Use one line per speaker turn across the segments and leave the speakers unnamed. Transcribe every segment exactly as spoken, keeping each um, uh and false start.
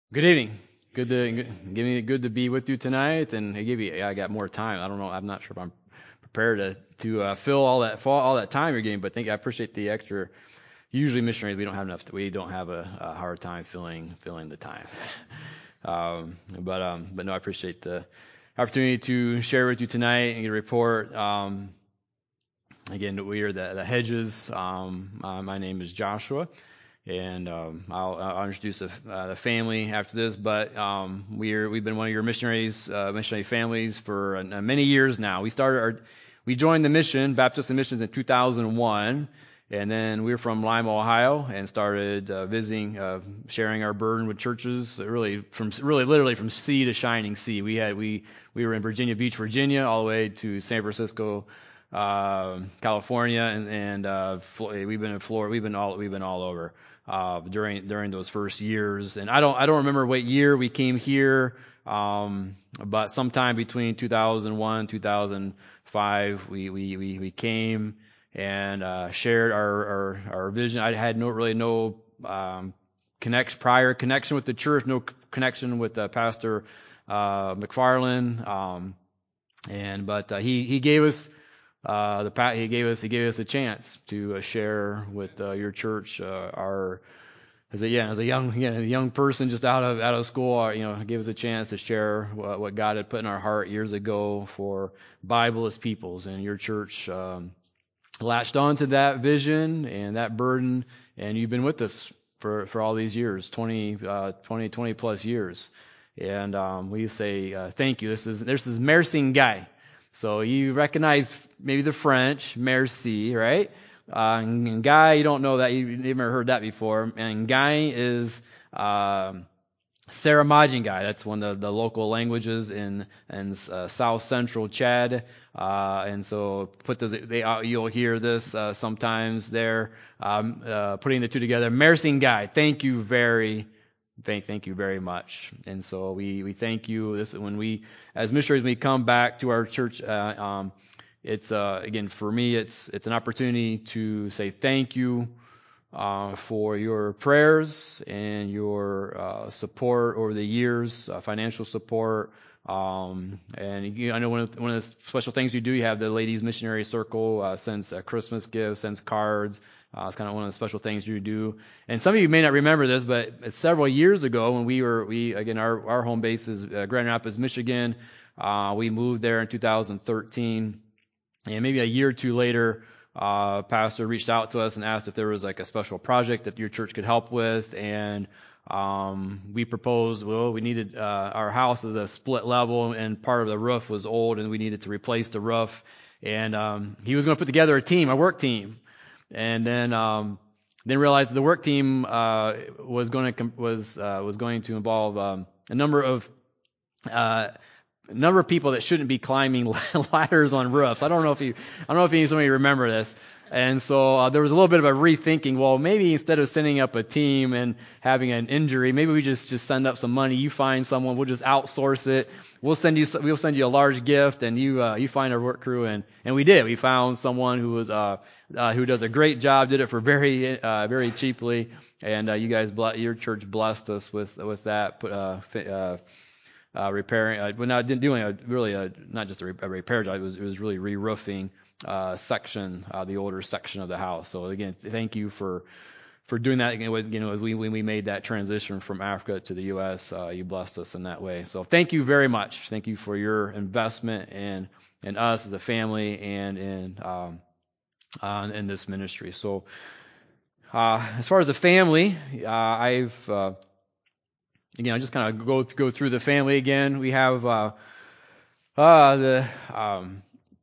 Good evening. Good to give me good to be with you tonight, and I give you. I got more time. I don't know. I'm not sure if I'm prepared to to uh, fill all that fall, all that time you're getting, but thank you. I appreciate the extra. Usually missionaries, we don't have enough. We don't have a, a hard time filling filling the time. um, but um, but no, I appreciate the opportunity to share with you tonight and get a report. Um, again, we are the the Hedges. Um, uh, my name is Joshua. And um, I'll, I'll introduce the, uh, the family after this. But um, we're we've been one of your missionaries, uh, missionary families for uh, many years now. We started our, we joined the mission, Baptist Missions, in two thousand one, and then we were from Lima, Ohio, and started uh, visiting, uh, sharing our burden with churches. Really, from really literally from sea to shining sea. We had we we were in Virginia Beach, Virginia, all the way to San Francisco. Uh, California and, and uh, we've been in Florida. We've been all we've been all over uh, during during those first years. And I don't I don't remember what year we came here, um, but sometime between two thousand one, two thousand five, we we we, we came and uh, shared our, our our vision. I had no really no um, connect prior connection with the church, no connection with uh, Pastor uh, McFarland, um, and but uh, he he gave us. Uh, the Pat he gave us he gave us a chance to uh, share with uh, your church uh, our as a yeah as a young yeah, a young person just out of out of school uh, you know gave us a chance to share what, what God had put in our heart years ago for Bibleless peoples, and your church um, latched on to that vision and that burden, and you've been with us for for all these years, twenty uh, twenty twenty plus years. And um, we say uh, thank you. This is this is Mersing Guy. So you recognize maybe the French, merci, right? Uh, and Guy, you don't know that. You've never heard that before. And Guy is um, Saramajin Guy. That's one of the, the local languages in in uh, South Central Chad. Uh, and so put those. They uh, you'll hear this uh, sometimes there. Um, uh, putting the two together. Mersing Guy. Thank you very Thank, thank you very much. And so we, we thank you. This when we, as missionaries, we come back to our church. Uh, um, it's uh, again for me, it's it's an opportunity to say thank you uh, for your prayers and your uh, support over the years, uh, financial support. Um, and you, I know one of, the, one of the special things you do, you have the Ladies Missionary Circle, uh, sends uh, Christmas gifts, sends cards. Uh, it's kind of one of the special things you do. And some of you may not remember this, but several years ago when we were, we again, our, our home base is uh, Grand Rapids, Michigan. Uh, we moved there in two thousand thirteen. And maybe a year or two later, uh, pastor reached out to us and asked if there was like a special project that your church could help with. And um, we proposed, well, we needed, uh, our house is a split level and part of the roof was old and we needed to replace the roof. And um, he was going to put together a team, a work team. And then um, then realized the work team uh, was going to was uh, was going to involve um, a number of uh, a number of people that shouldn't be climbing ladders on roofs. I don't know if you I don't know if you somebody remember this. And so uh, there was a little bit of a rethinking. Well, maybe instead of sending up a team and having an injury, maybe we just just send up some money. You find someone. We'll just outsource it. We'll send you we'll send you a large gift, and you uh, you find a work crew. And and we did. We found someone who was uh, uh who does a great job. Did it for very uh very cheaply. And uh, you guys your church blessed us with with that. Uh, uh, uh, repairing, uh, well, not doing a really a, not just a, re- a repair job. It was it was really re-roofing uh, section, uh, the older section of the house. So again, thank you for for doing that. You know, you know, we when we made that transition from Africa to the U S, uh, you blessed us in that way. So thank you very much. Thank you for your investment in in us as a family and in um, uh, in this ministry. So uh, as far as the family, uh, I've uh, again, I'll just kind of go go through the family again. We have uh, uh, the um,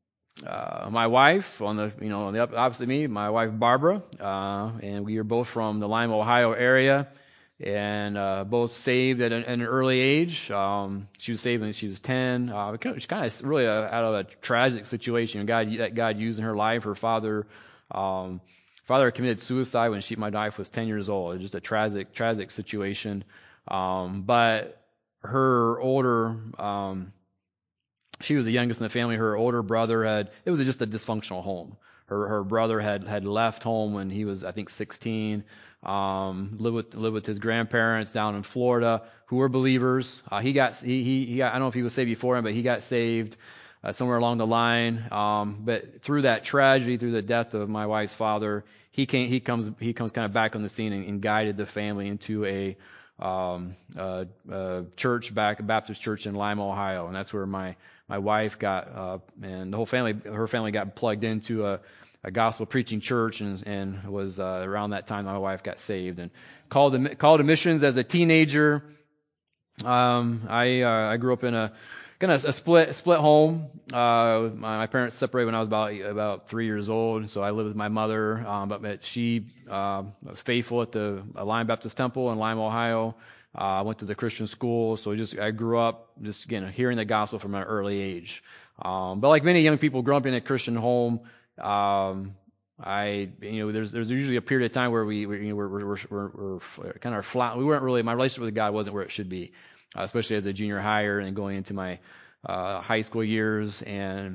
uh, my wife on the you know on the opposite of me, my wife Barbara, uh, and we are both from the Lima, Ohio area, and uh, both saved at an, an early age. Um, she was saved when she was ten. Uh, it's kind of really a, out of a tragic situation. God that God used in her life. Her father. Um, Father committed suicide when she, my wife, was ten years old. It was just a tragic, tragic situation. Um, but her older, um, she was the youngest in the family. Her older brother had, it was just a dysfunctional home. her her brother had had left home when he was, I think, sixteen. Um, lived with lived with his grandparents down in Florida, who were believers. Uh, he got he he he got, I don't know if he was saved before him, but he got saved uh, somewhere along the line. Um, but through that tragedy, through the death of my wife's father, he came he comes he comes kind of back on the scene and, and guided the family into a um, uh, uh, church back, a Baptist church in Lima, Ohio, and that's where my my wife got uh, and the whole family, her family got plugged into a, a gospel preaching church, and and was uh, around that time my wife got saved and called to, called to missions as a teenager. Um, I uh, I grew up in a kind of a split split home. Uh, my, my parents separated when I was about about three years old, so I lived with my mother. Um, but, but she uh, was faithful at the Lime Baptist Temple in Lima, Ohio. Uh, I went to the Christian school, so just I grew up just again hearing the gospel from an early age. Um, but like many young people growing up in a Christian home, um, I you know there's there's usually a period of time where we, we you know we're we're, we're, we're kind of flat. We weren't really my relationship with God wasn't where it should be, uh, especially as a junior higher and going into my uh, high school years. And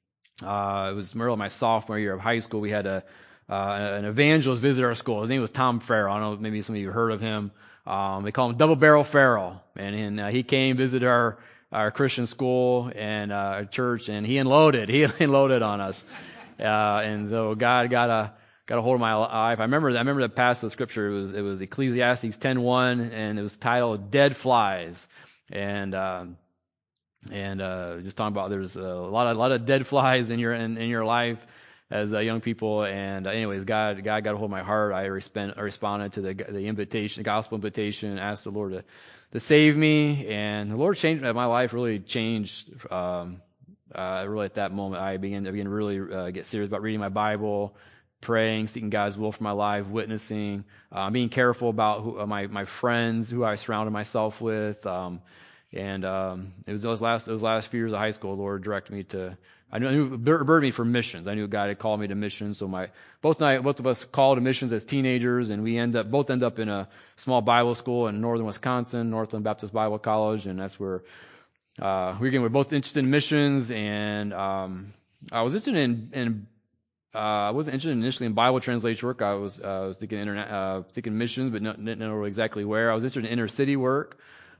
uh, it was really my sophomore year of high school. We had a uh, an evangelist visit our school. His name was Tom Farrell. I don't know, maybe some of you heard of him. Um, they call him Double Barrel Farrell, and, and uh, he came visit our our Christian school and uh, our church, and he unloaded. He unloaded on us, uh, and so God got a got a hold of my life. I remember I remember the passage of scripture. It was it was Ecclesiastes ten one, and it was titled "Dead Flies," and um, and uh, just talking about there's a lot of a lot of dead flies in your in, in your life as uh, young people. And uh, anyways, God God got a hold of my heart. I, respond, I responded to the the invitation, the gospel invitation, asked the Lord to to save me, and the Lord changed my life. Really changed. Um, uh, really at that moment, I began I began to really uh, get serious about reading my Bible, praying, seeking God's will for my life, witnessing, uh, being careful about who, uh, my my friends, who I surrounded myself with. Um, And um, it was those last those last few years of high school, the Lord directed me to. I knew, I knew burdened me for missions. I knew God had called me to missions. So my both and I, both of us called to missions as teenagers, and we end up both end up in a small Bible school in northern Wisconsin, Northland Baptist Bible College, and that's where uh, we again we're both interested in missions. And um, I was interested in, in uh, I wasn't interested initially in Bible translation work. I was uh, I was thinking internet, uh, thinking missions, but not, didn't know exactly where. I was interested in inner city work.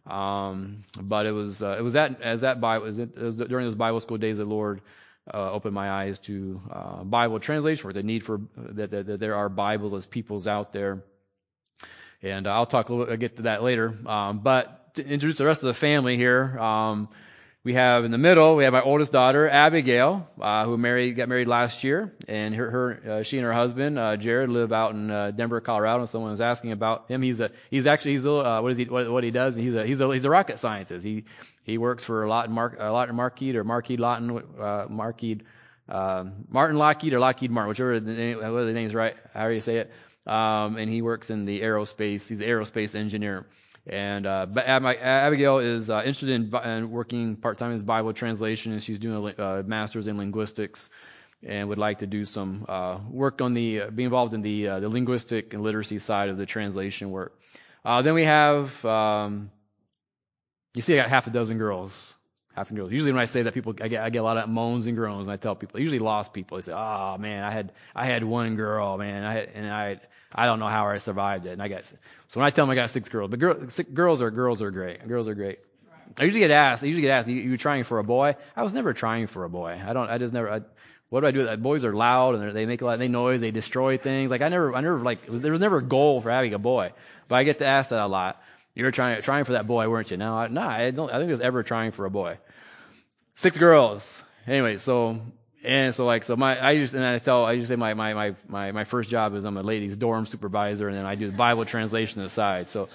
Um, but it was, uh, it was that, as that Bible, it was during those Bible school days, the Lord, uh, opened my eyes to, uh, Bible translation work, the need for, that, that, that there are Bibleless peoples out there. And I'll talk a little, I'll get to that later. Um, but to introduce the rest of the family here, um, we have in the middle, we have my oldest daughter, Abigail, uh, who married, got married last year, and her, her uh, she and her husband, uh, Jared, live out in uh, Denver, Colorado. And someone was asking about him. He's a, he's actually, he's a, uh, what is he, what, what he does? He's a, he's a, he's a rocket scientist. He, he works for Lockheed, Mark, uh, Lockheed Marquis or Marquis Lawton, uh, Marquis, uh, Martin Lockheed or Lockheed Martin, whichever the name, whether the name's right, however you say it. Um, and he works in the aerospace. He's an aerospace engineer. And uh, but Abigail is uh, interested in, in working part-time in Bible translation, and she's doing a uh, master's in linguistics, and would like to do some uh, work on the uh, be involved in the uh, the linguistic and literacy side of the translation work. Uh, then we have um, you see, I got half a dozen girls. Half a girls. Usually when I say that, people I get I get a lot of moans and groans when I tell people. I usually lost people. They say, "Oh man, I had I had one girl, man, I had, and I." I don't know how I survived it. And I got, so when I tell them I got six girls, but girl, six, girls are, girls are great. Girls are great. I usually get asked, I usually get asked, you, you trying for a boy? I was never trying for a boy. I don't, I just never, I, what do I do? Boys are loud and they make a lot, they noise, they destroy things. Like I never, I never like, it was, there was never a goal for having a boy, but I get to ask that a lot. You were trying, trying for that boy, weren't you? No, I, no, I don't, I think I was ever trying for a boy. Six girls. Anyway, so, And so like so my I used and I tell I used to say my, my my my my first job is I'm a ladies dorm supervisor, and then I do the Bible translation on the side. So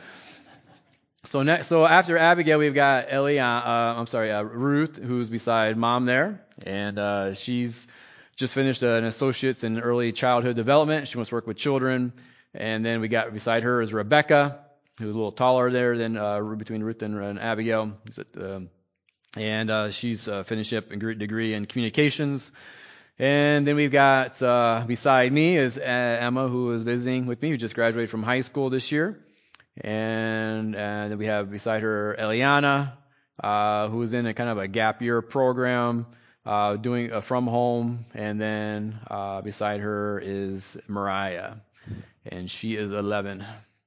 so next so after Abigail we've got Ellie uh, uh I'm sorry uh, Ruth, who's beside mom there, and uh she's just finished an associate's in early childhood development. She wants to work with children. And then we got beside her is Rebecca, who's a little taller there than uh between Ruth and, and Abigail. Um, And uh, she's uh, finished up a degree in communications. And then we've got uh, beside me is Emma, who is visiting with me, who just graduated from high school this year. And, and then we have beside her Eliana, uh, who is in a kind of a gap year program uh, doing uh, from home, and then uh, beside her is Mariah, and she is eleven.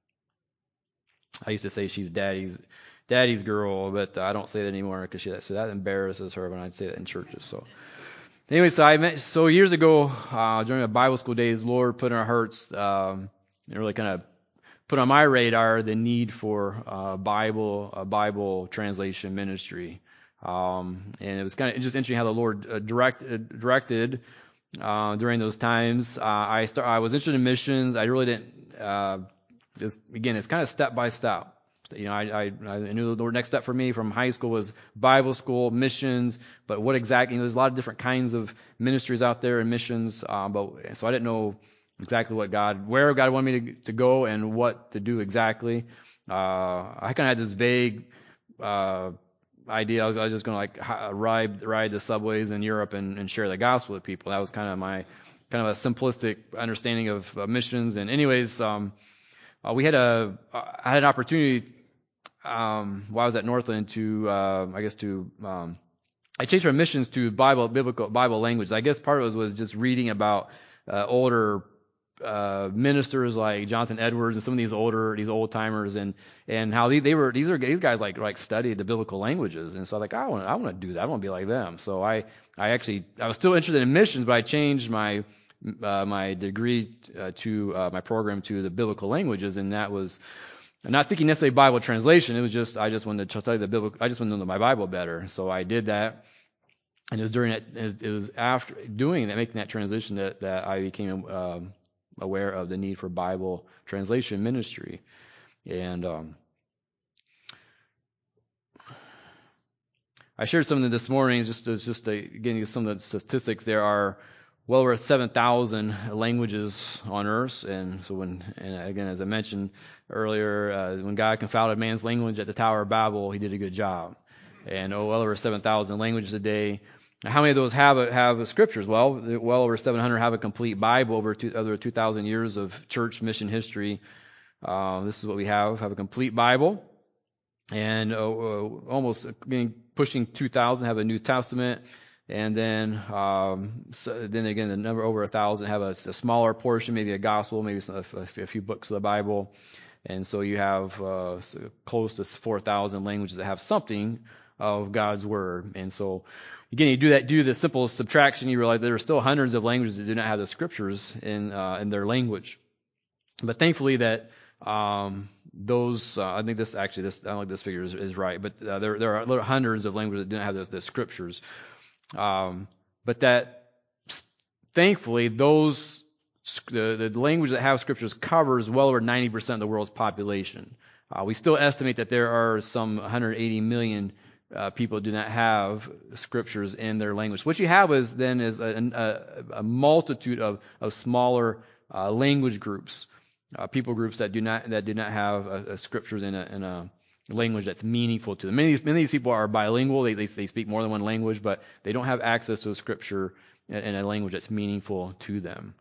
I used to say she's daddy's daddy's girl, but I don't say that anymore because she so that embarrasses her when I'd say that in churches. So anyway, so I met so years ago uh, during the Bible school days, Lord put in our hearts um, and really kind of put on my radar the need for uh, Bible a Bible translation ministry. Um, and it was kind of just interesting how the Lord uh, direct, uh, directed uh, during those times. Uh, I start, I was interested in missions. I really didn't. Uh, just, again, it's kind of step by step. You know, I, I, I knew the next step for me from high school was Bible school, missions. But what exactly? You know, there's a lot of different kinds of ministries out there and missions. Um, but so I didn't know exactly what God, where God wanted me to, to go and what to do exactly. Uh, I kind of had this vague. Uh, idea. I was, I was just going to like ride ride the subways in Europe and, and share the gospel with people. That was kind of my kind of a simplistic understanding of uh, missions. And anyways, um, uh, we had a I had an opportunity um, while I was at Northland to uh, I guess to um, I changed from missions to Bible biblical Bible language. I guess part of it was, was just reading about uh, older uh, ministers like Jonathan Edwards and some of these older, these old timers, and and how they, they were these are these guys like like studied the biblical languages, and so I was like I want I want to do that. I want to be like them. So I I actually I was still interested in missions, but I changed my uh, my degree uh, to uh, my program to the biblical languages, and that was not thinking necessarily Bible translation. It was just I just wanted to study the biblical. I just wanted to know my Bible better. So I did that. And it was during that, it was after doing that, making that transition that, that I became um, aware of the need for Bible translation ministry. And um, I shared something this morning, just as just a, getting some of the statistics. There are well over seven thousand languages on earth. And so when, and again, as I mentioned earlier, uh, when God confounded man's language at the Tower of Babel, he did a good job. And oh, well over seven thousand languages a day. How many of those have a, have scriptures? Well, well over seven hundred have a complete Bible over two, over two thousand years of church mission history. Uh, this is what we have: have a complete Bible, and uh, uh, almost getting, pushing two thousand have a New Testament, and then um, so then again the number over a thousand have a, a smaller portion, maybe a gospel, maybe some, a, a few books of the Bible, and so you have uh, so close to four thousand languages that have something of God's word, and so. Again, you do that, do the simple subtraction, you realize there are still hundreds of languages that do not have the scriptures in uh, in their language. But thankfully, that um, those, uh, I think this actually, this I don't think this figure is, is right, but uh, there there are hundreds of languages that do not have the, the scriptures. Um, but that, thankfully, those the, the language that have scriptures covers well over ninety percent of the world's population. Uh, we still estimate that there are some one hundred eighty million Uh, people do not have scriptures in their language. What you have is then is a, a, a multitude of, of smaller uh, language groups, uh, people groups that do not that do not have a, a scriptures in a, in a language that's meaningful to them. Many of these, many of these people are bilingual; they, they they speak more than one language, but they don't have access to a scripture in, in a language that's meaningful to them.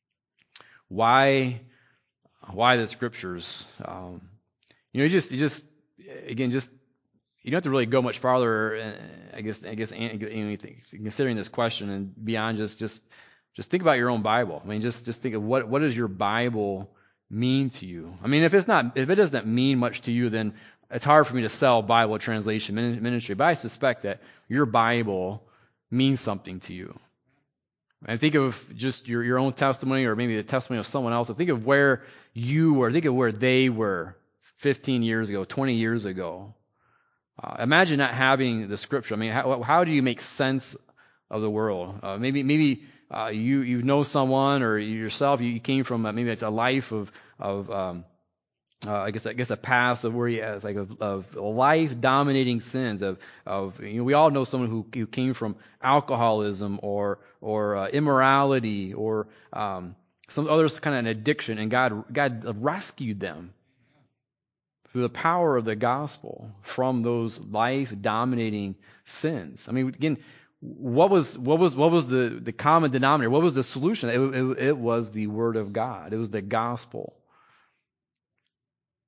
Why? Why the scriptures? Um, you know, you just you just again just. You don't have to really go much farther, I guess. I guess anything, considering this question and beyond just just just think about your own Bible. I mean, just just think of what what does your Bible mean to you? I mean, if it's not if it doesn't mean much to you, then it's hard for me to sell Bible translation ministry. But I suspect that your Bible means something to you. And think of just your your own testimony, or maybe the testimony of someone else. And think of where you were. Think of where they were fifteen years ago, twenty years ago. Uh, imagine not having the scripture. I mean, how, how do you make sense of the world? Uh, maybe maybe uh, you you know someone, or you yourself you came from a, maybe it's a life of of um, uh, I guess I guess a past of where you uh, like of, of life dominating sins of of you know we all know someone who, who came from alcoholism or or uh, immorality or um, some other kind of an addiction, and God God rescued them through the power of the gospel from those life-dominating sins. I mean, again, what was what was what was the, the common denominator? What was the solution? It, it, it was the Word of God. It was the gospel.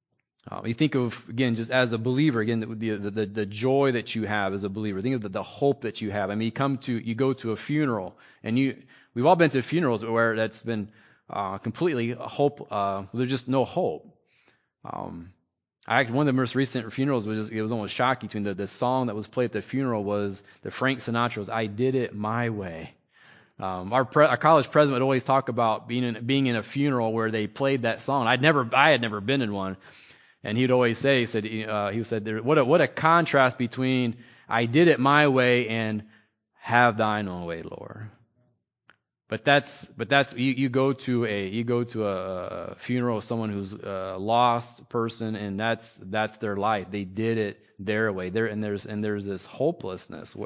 Uh, you think of, again, just as a believer, again, the, the, the, the joy that you have as a believer. Think of the, the hope that you have. I mean, you come to, you go to a funeral, and you, we've all been to funerals where that's been uh, completely hope, uh, there's just no hope. Um, I one of the most recent funerals was just, it was almost shocking to me. The, the song that was played at the funeral was the Frank Sinatra was "I Did It My Way." Um, our, pre, our college president would always talk about being in, being in a funeral where they played that song. I'd never, I had never been in one. And he'd always say, he said, uh, he said, there, what a what a contrast between "I did it my way" and "Have thine own way, Lord." But that's but that's you, you go to a you go to a, a funeral of someone who's a lost person, and that's that's their life. They did it their way. There and there's and there's this hopelessness.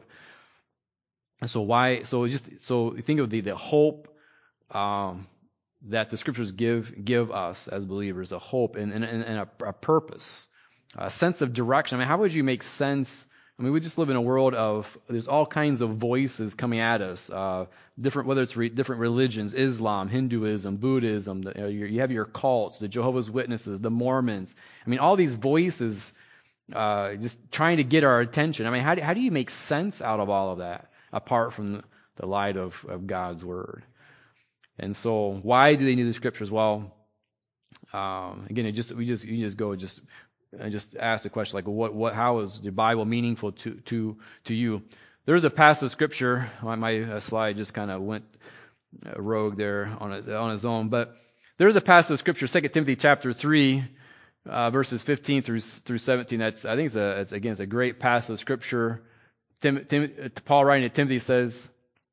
So why? So just so you think of the the hope. Um, that the scriptures give give us as believers, a hope and, and, and a, a purpose, a sense of direction. I mean, how would you make sense? I mean, we just live in a world of, there's all kinds of voices coming at us, uh, different, whether it's re, different religions, Islam, Hinduism, Buddhism, the, you know, you have your cults, the Jehovah's Witnesses, the Mormons. I mean, all these voices uh, just trying to get our attention. I mean, how do, how do you make sense out of all of that apart from the light of, of God's Word? And so, why do they need the scriptures? Well, um, again, it just we just you just go just and just ask the question like, what what how is the Bible meaningful to to to you? There's a passage of scripture. My, my uh, slide just kind of went uh, rogue there on it, on its own, but there's a passage of scripture, Second Timothy chapter three, uh, verses fifteen through through seventeen. That's I think it's a it's, again it's a great passage of scripture. Tim, Tim, Paul writing to Timothy says.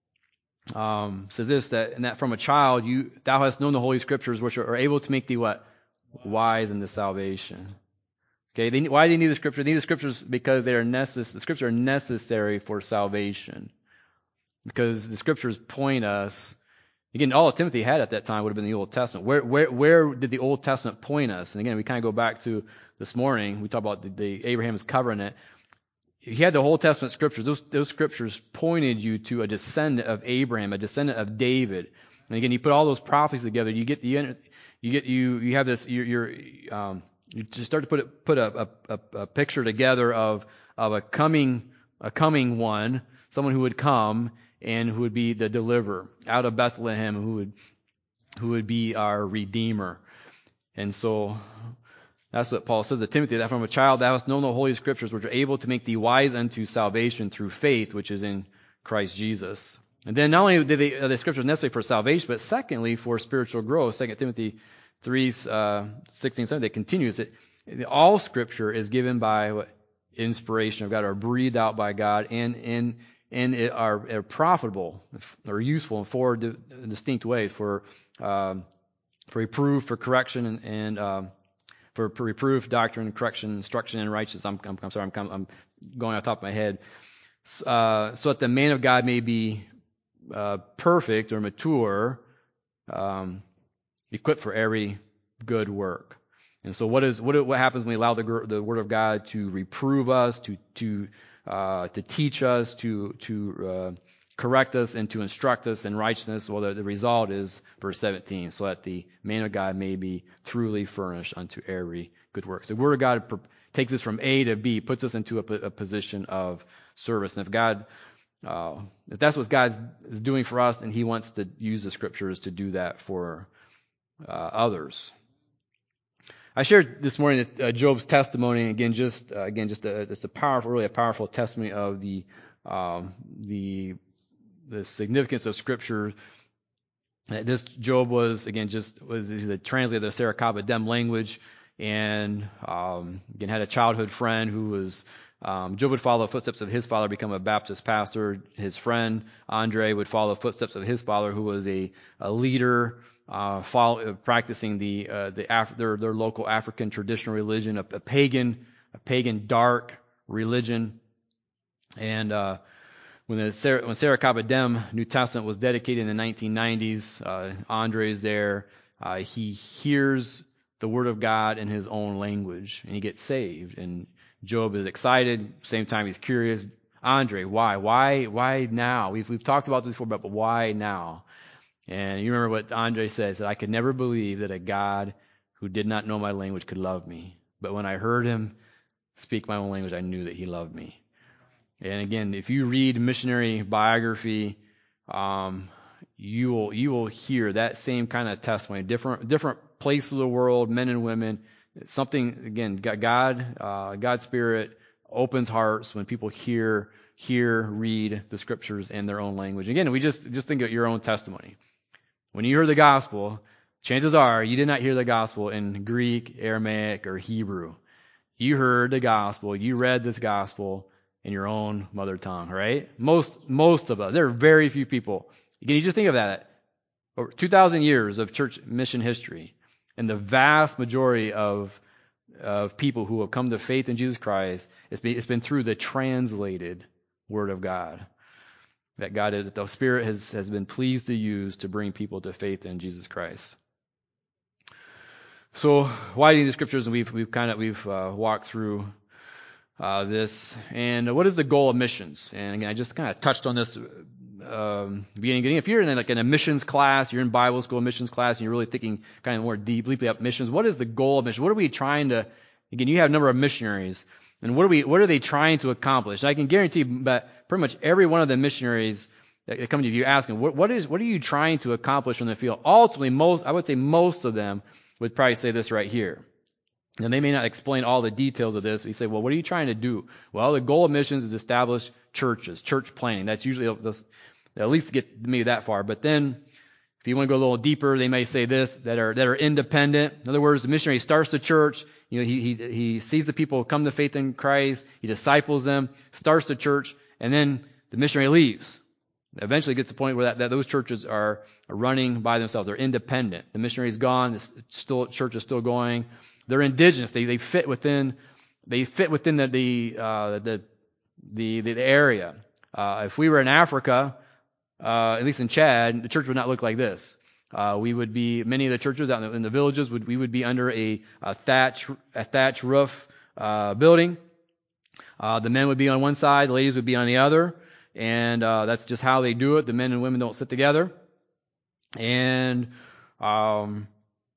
Um, says this, that and that from a child you thou hast known the Holy Scriptures, which are, are able to make thee what? Wise in the salvation. Okay, they, why do they need the Scripture? They need the Scriptures because they are necess- the Scriptures are necessary for salvation. Because the Scriptures point us. Again, all Timothy had at that time would have been the Old Testament. Where where where did the Old Testament point us? And again, we kind of go back to this morning. We talked about the, the Abraham's covenant. You had the Old Testament scriptures. Those those scriptures pointed you to a descendant of Abraham, a descendant of David. And again, you put all those prophecies together. You get you, you get you you have this. You're, you're um, you just start to put it, put a, a, a picture together of of a coming a coming one, someone who would come and who would be the deliverer out of Bethlehem, who would who would be our Redeemer. And so. That's what Paul says to Timothy, that from a child thou hast known the Holy Scriptures, which are able to make thee wise unto salvation through faith, which is in Christ Jesus. And then not only did they, are the Scriptures necessary for salvation, but secondly for spiritual growth. Second Timothy three, uh, sixteen, seventeen, it continues that all Scripture is given by what? Inspiration of God, or breathed out by God, and and and it are, are profitable or useful in four di- distinct ways for um, for reproof, for correction, and, and um, For, for reproof, doctrine, correction, instruction, and righteousness. I'm, I'm, I'm sorry, I'm, I'm going off the top of my head. Uh, so that the man of God may be uh, perfect or mature, um, equipped for every good work. And so, what is what what happens when we allow the the Word of God to reprove us, to to uh, to teach us, to to uh, correct us, and to instruct us in righteousness? Well, the, the result is verse seventeen, so that the man of God may be truly furnished unto every good work. So the Word of God per- takes us from A to B, puts us into a, a position of service. And if God, uh, if that's what God is doing for us, then He wants to use the Scriptures to do that for uh, others. I shared this morning uh, Job's testimony. Again, just uh, again, just a, just a powerful, really a powerful testimony of the um, the the significance of Scripture. This Job was again just was he's a translator of the Sarah Dem language, and um, again had a childhood friend who was um, Job would follow the footsteps of his father, become a Baptist pastor. His friend Andre would follow the footsteps of his father, who was a, a leader, uh, follow, uh, practicing the uh, the Af- their their local African traditional religion, a, a pagan a pagan dark religion, and uh, When the Sarah, when Sarah Dem New Testament was dedicated in the nineteen nineties, uh, Andre's there. Uh, he hears the Word of God in his own language, and he gets saved. And Job is excited. Same time, he's curious. Andre, why, why, why now? We've we've talked about this before, but why now? And you remember what Andre says: that I could never believe that a God who did not know my language could love me. but when I heard him speak my own language, I knew that he loved me. And again, if you read missionary biography, um, you will you will hear that same kind of testimony. Different different place of the world, men and women. It's something again, God, uh, God's Spirit opens hearts when people hear hear read the scriptures in their own language. Again, we just just think of your own testimony. When you heard the gospel, chances are you did not hear the gospel in Greek, Aramaic, or Hebrew. You heard the gospel. You read this gospel in your own mother tongue, right? Most most of us. There are very few people. Again, you just think of that. Over two thousand years of church mission history, and the vast majority of of people who have come to faith in Jesus Christ, it's been, it's been through the translated Word of God. That God is, that the Spirit has, has been pleased to use to bring people to faith in Jesus Christ. So, why do the scriptures? And we've we've kind of we've uh, walked through uh, this. And what is the goal of missions? And again, I just kind of touched on this um, beginning. If you're in like in a missions class, you're in Bible school missions class, and you're really thinking kind of more deeply about missions. What is the goal of missions? What are we trying to? Again, you have a number of missionaries, and what are we? What are they trying to accomplish? And I can guarantee that pretty much every one of the missionaries that come to you asking, what, what is what are you trying to accomplish in the field? Ultimately, most I would say most of them would probably say this right here. And they may not explain all the details of this. We say, well, what are you trying to do? Well, the goal of missions is to establish churches, church planting. That's usually at least to get me that far. But then, if you want to go a little deeper, they may say this, that are that are independent. In other words, the missionary starts the church. You know, he he he sees the people come to faith in Christ. He disciples them, starts the church, and then the missionary leaves. Eventually gets to the point where that, that those churches are, are running by themselves. They're independent. The missionary's gone. The still, church is still going. They're indigenous. They they fit within they fit within the the uh, the, the the area. Uh, if we were in Africa, uh, at least in Chad, the church would not look like this. Uh, we would be many of the churches out in the, in the villages would we would be under a, a thatch a thatch roof uh, building. Uh, the men would be on one side, the ladies would be on the other. And uh, that's just how they do it. The men and women don't sit together. And um,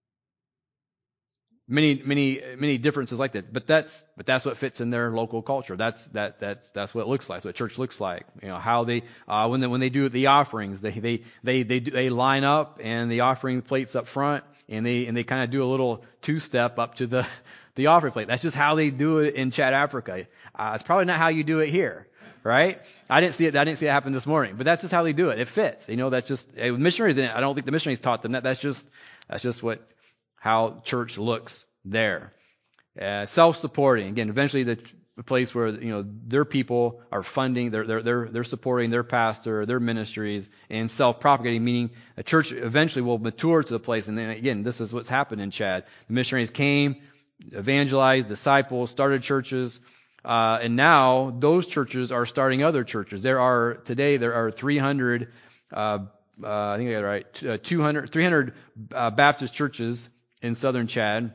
many, many, many differences like that. But that's, but that's what fits in their local culture. That's that, that's that's what it looks like. That's what church looks like. You know how they uh, when they when they do the offerings, they they they they do, they line up and the offering plates up front, and they and they kind of do a little two step up to the the offering plate. That's just how they do it in Chad, Africa. Uh, it's probably not how you do it here. Right? I didn't see it. I didn't see it happen this morning. But that's just how they do it. It fits. You know, that's just uh, missionaries. In it, I don't think the missionaries taught them that. That's just that's just what how church looks there. Uh, self-supporting. Again, eventually the, the place where you know their people are funding, they're they're they're they're supporting their pastor, their ministries, and self-propagating. Meaning, a church eventually will mature to the place. And then again, this is what's happened in Chad. The missionaries came, evangelized, disciples, started churches. Uh, and now those churches are starting other churches. There are today there are three hundred, uh, uh, I think I got it right, uh, two hundred, three hundred uh, Baptist churches in southern Chad.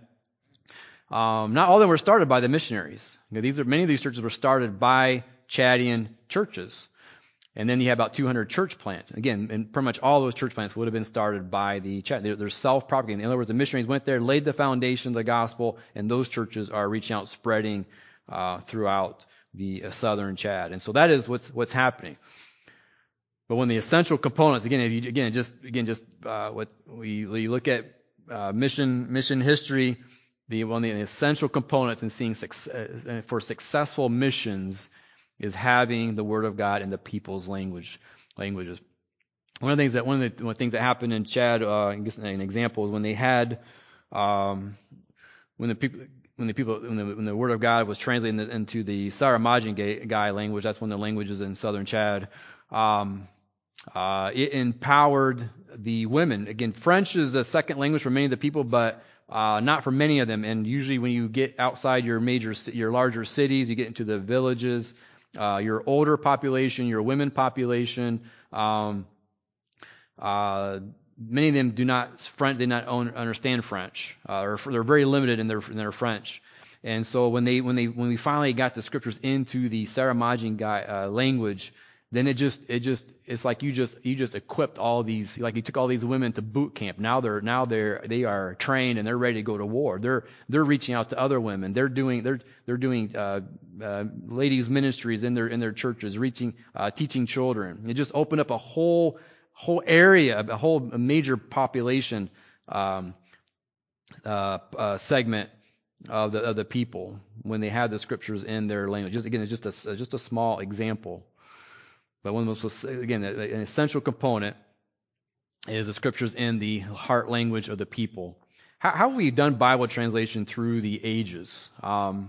Um, not all of them were started by the missionaries. You know, these are many of these churches were started by Chadian churches, and then you have about two hundred church plants. Again, and pretty much all those church plants would have been started by the Chad. They're, they're self-propagating. In other words, the missionaries went there, laid the foundation of the gospel, and those churches are reaching out, spreading Uh, throughout the uh, southern Chad. And so that is what's what's happening. But when the essential components, again, if you again just again just uh, what we, we look at uh, mission mission history, the one of the essential components in seeing success, uh, for successful missions is having the Word of God in the people's language languages. One of the things that one of the, one of the things that happened in Chad, uh, just an example, is when they had um, when the people When the people, when the, when the Word of God was translated into the Saramajin language, that's one of the languages in southern Chad. Um, uh, it empowered the women. Again, French is a second language for many of the people, but uh, not for many of them. And usually, when you get outside your major, your larger cities, you get into the villages, uh, your older population, your women population. Um, uh, Many of them do not French. They not own, understand French, uh, or they're very limited in their in their French. And so when they when they when we finally got the scriptures into the Saramajin uh, language, then it just it just it's like you just you just equipped all these, like you took all these women to boot camp. Now they're now they're they are trained and they're ready to go to war. They're they're reaching out to other women. They're doing they're they're doing uh, uh, ladies ministries in their in their churches, reaching uh, teaching children. It just opened up a whole whole area, a whole major population um, uh, uh, segment of the of the people when they had the scriptures in their language. Just again, it's just a just a small example. But one of the most, again, an essential component is the scriptures in the heart language of the people. How, how have we done Bible translation through the ages? Um,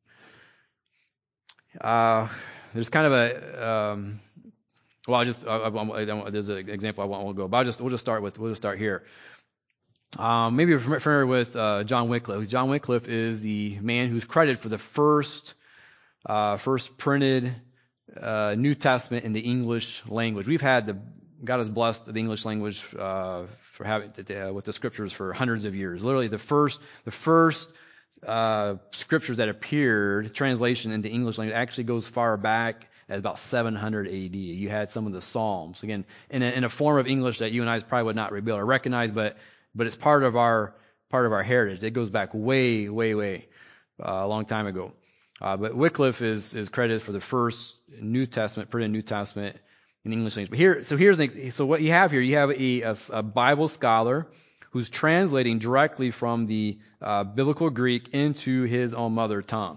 uh, there's kind of a, um, well, I just, I, I, I don't, there's an example I won't, won't go, but I'll just, we'll just start with, we'll just start here. Um, maybe you're familiar with uh, John Wycliffe. John Wycliffe is the man who's credited for the first, uh, first printed Uh, New Testament in the English language. We've had the God has blessed the English language uh, for having uh, with the scriptures for hundreds of years. Literally, the first the first uh, scriptures that appeared, translation into English language, actually goes far back as about seven hundred A D. You had some of the Psalms, again, in a, in a form of English that you and I probably would not be able to recognize, but but it's part of our part of our heritage. It goes back way, way, way uh, a long time ago. Uh, but Wycliffe is is credited for the first New Testament, printed New Testament in English language. But here, so here's an, so what you have here, you have a, a, a Bible scholar who's translating directly from the uh, biblical Greek into his own mother tongue.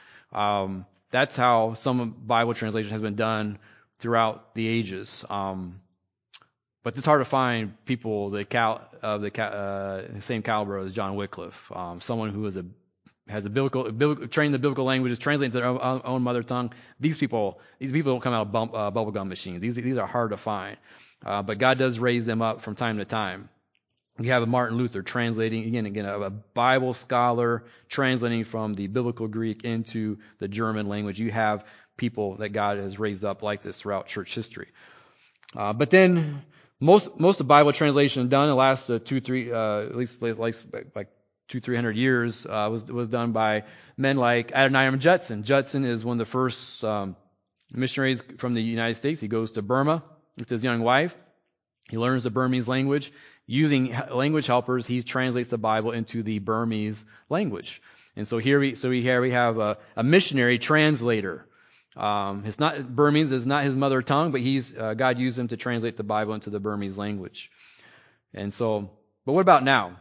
Um, that's how some Bible translation has been done throughout the ages. Um, but it's hard to find people the cal of the uh, same caliber as John Wycliffe, um, someone who is a has a biblical, biblical trained the biblical languages, translated to their own, own mother tongue. These people, these people don't come out of bump, uh, bubblegum machines. These these are hard to find, uh, but God does raise them up from time to time. You have a Martin Luther translating again, again a, a Bible scholar translating from the biblical Greek into the German language. You have people that God has raised up like this throughout church history. Uh, but then most most of the Bible translation done in the last uh, two three uh, at least like like two, three hundred years, uh, was was done by men like Adoniram Judson. Judson is one of the first um, missionaries from the United States. He goes to Burma with his young wife. He learns the Burmese language. Using language helpers, he translates the Bible into the Burmese language. And so here we so we here we have a, a missionary translator. Um, it's not Burmese is not his mother tongue, but he's uh, God used him to translate the Bible into the Burmese language. And so, but what about now?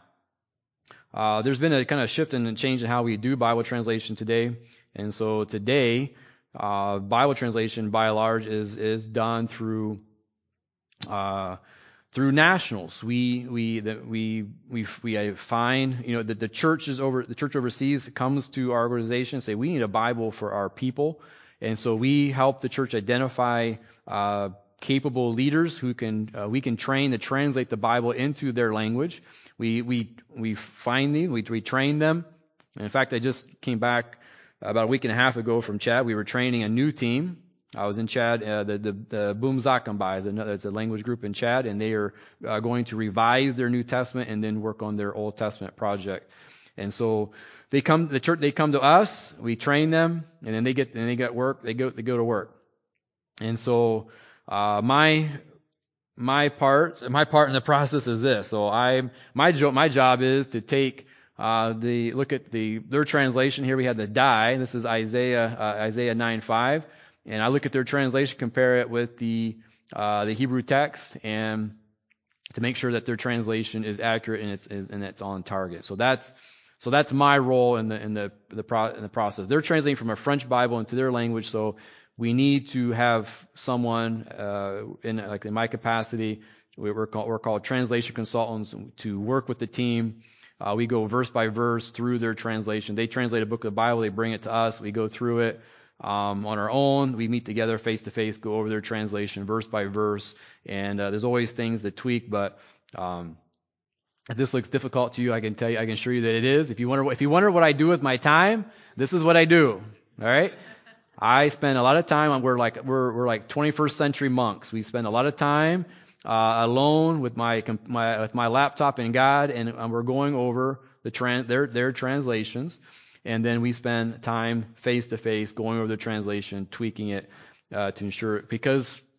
Uh, there's been a kind of shift and change in how we do Bible translation today. And so today, uh, Bible translation by and large is, is done through, uh, through nationals. We, we, that we, we, we find, you know, that the church is over, the church overseas comes to our organization and say, we need a Bible for our people. And so we help the church identify, uh, capable leaders who can uh, we can train to translate the Bible into their language. We we we find them, we we train them. And in fact, I just came back about a week and a half ago from Chad. We were training a new team. I was in Chad, uh, the the, the Boom Zakambai is another, it's a language group in Chad, and they are uh, going to revise their New Testament and then work on their Old Testament project. And so they come the church they come to us, we train them, and then they get and they get work. They go they go to work. And so Uh, my my part my part in the process is this. So I my job my job is to take uh, the look at the their translation. Here we have the die. This is Isaiah uh, Isaiah nine five, and I look at their translation, compare it with the uh, the Hebrew text, and to make sure that their translation is accurate and it's is, and it's on target. So that's so that's my role in the in the the pro, in the process. They're translating from a French Bible into their language, so we need to have someone uh, in like in my capacity. We're called, we're called translation consultants to work with the team. Uh, we go verse by verse through their translation. They translate a book of the Bible. They bring it to us. We go through it um, on our own. We meet together face to face, go over their translation verse by verse. And uh, there's always things that tweak, but um, if this looks difficult to you, I can tell you, I can assure you that it is. If you wonder, if you wonder what I do with my time, this is what I do. All right. I spend a lot of time on, we're like, we're, we're like twenty-first century monks. We spend a lot of time, uh, alone with my, my, with my laptop and God, and, and we're going over the trans, their, their translations. And then we spend time face to face going over the translation, tweaking it, uh, to ensure, because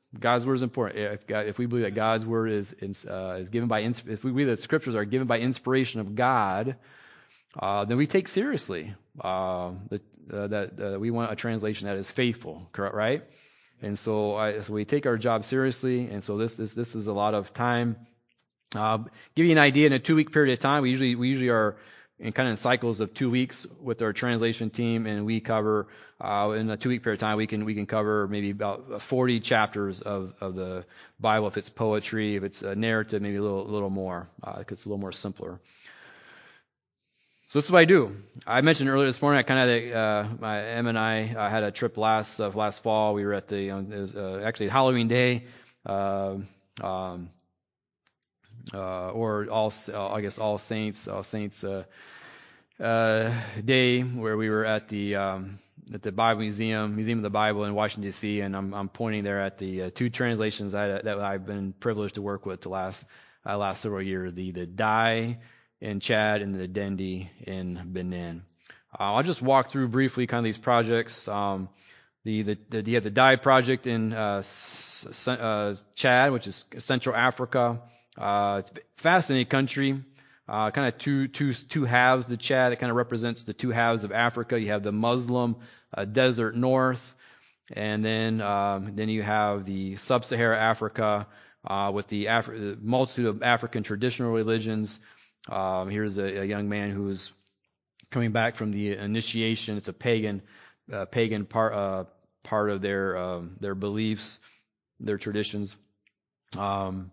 God's word is important. If God, if we believe that God's word is uh, is given by ins- if we believe that scriptures are given by inspiration of God, uh, then we take seriously uh, the, uh, that uh, we want a translation that is faithful, correct? Right? And so, I, so we take our job seriously. And so this this this is a lot of time. Uh, give you an idea, in a two week period of time, we usually we usually are in kind of in cycles of two weeks with our translation team, and we cover uh, in a two week period of time we can we can cover maybe about forty chapters of, of the Bible. If it's poetry, if it's a narrative, maybe a little a little more. Uh, it's a little more simpler. So this is what I do. I mentioned earlier this morning, I kind of, uh, my Em and I uh, had a trip last uh, last fall. We were at the, you know, it was uh, actually Halloween Day, uh, um, uh, or all, uh, I guess All Saints, All Saints uh, uh, Day, where we were at the um, at the Bible Museum, Museum of the Bible in Washington D C, and I'm I'm pointing there at the uh, two translations I, that I've been privileged to work with the last uh, last several years, the the Dai in Chad and the Dendi in Benin. Uh, I'll just walk through briefly kind of these projects. Um, the, the, the, you have the Dai project in uh, S- uh, Chad, which is Central Africa. Uh, it's a fascinating country. Uh, kind of two, two, two halves to Chad. It kind of represents the two halves of Africa. You have the Muslim uh, desert north, and then um, then you have the sub-Saharan Africa uh, with the, Af- the multitude of African traditional religions. Um, here's a, a young man who's coming back from the initiation. It's a pagan, uh, pagan part uh, part of their um, their beliefs, their traditions. Um,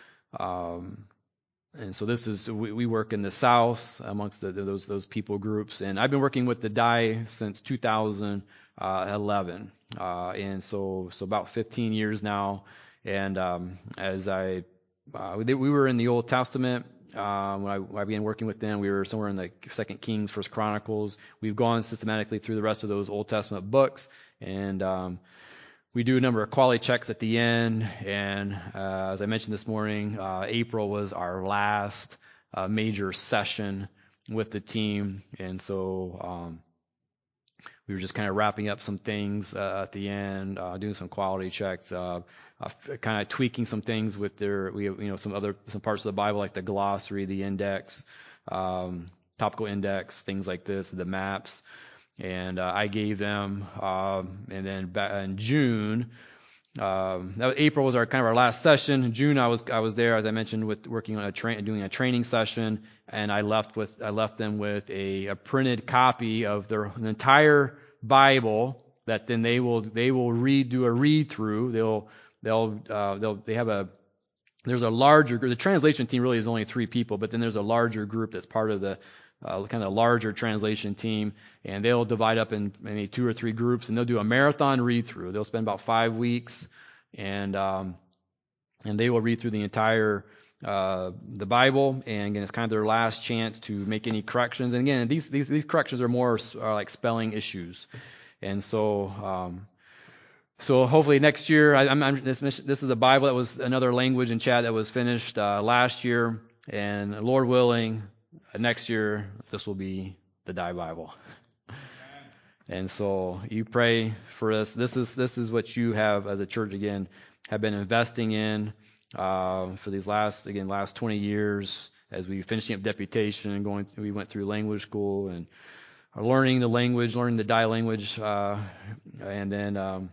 um, and so this is we, we work in the South amongst the, those those people groups, and I've been working with the Dai since two thousand eleven, uh, and so so about fifteen years now. And um, as I uh, we were in the Old Testament. Um, when, I, when I began working with them, we were somewhere in the Second Kings, First Chronicles. We've gone systematically through the rest of those Old Testament books, and um, we do a number of quality checks at the end. And uh, as I mentioned this morning, uh, April was our last uh, major session with the team, and so um, we were just kind of wrapping up some things uh, at the end, uh, doing some quality checks, uh, uh, kind of tweaking some things with their, we have, you know, some other some parts of the Bible like the glossary, the index, um, topical index, things like this, the maps, and uh, I gave them, um, and then back in June. Um, that was, April was our kind of our last session. In June, I was I was there, as I mentioned, with working on a train, doing a training session, and I left with I left them with a, a printed copy of their an entire Bible that then they will they will read do a read through. They'll they'll uh, they'll they have a there's a larger group. The translation team really is only three people, but then there's a larger group that's part of the uh, kind of larger translation team, and they'll divide up in maybe two or three groups, and they'll do a marathon read through. They'll spend about five weeks, and um, and they will read through the entire uh, the Bible, and again, it's kind of their last chance to make any corrections. And again, these these these corrections are more are like spelling issues, and so. Um, So hopefully next year, I, I'm, I'm, this, this is a Bible that was another language in Chad that was finished uh, last year, and Lord willing, next year this will be the Dai Bible. And so you pray for us. This is this is what you have as a church again have been investing in uh, for these last again last twenty years as we finishing up deputation and going. We went through language school and are learning the language, learning the Dai language, uh, and then. Um,